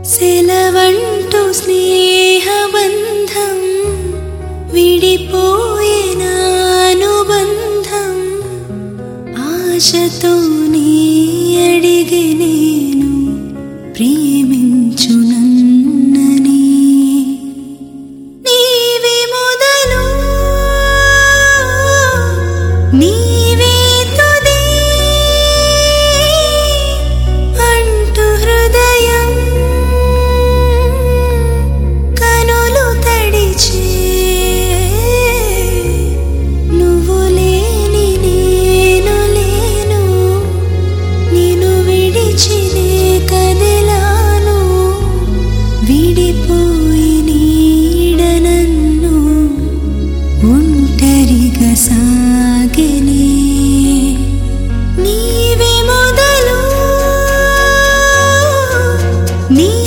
సెలవంటూ స్నేహబంధం విడిపోయిన అనుబంధం ఆశతో నీ అడిగే నేను ప్రేమించునన్నని నీవే మొదలు నీవే తుది అంటూ హృదయం కనులు తడిచే నువ్వు లేని నేను లేను నిన్ను విడిచినే కదిలాను విడిపోయి నీడ నన్ను ఒంటరిగా సాగెనే నీవే మొదలు నీ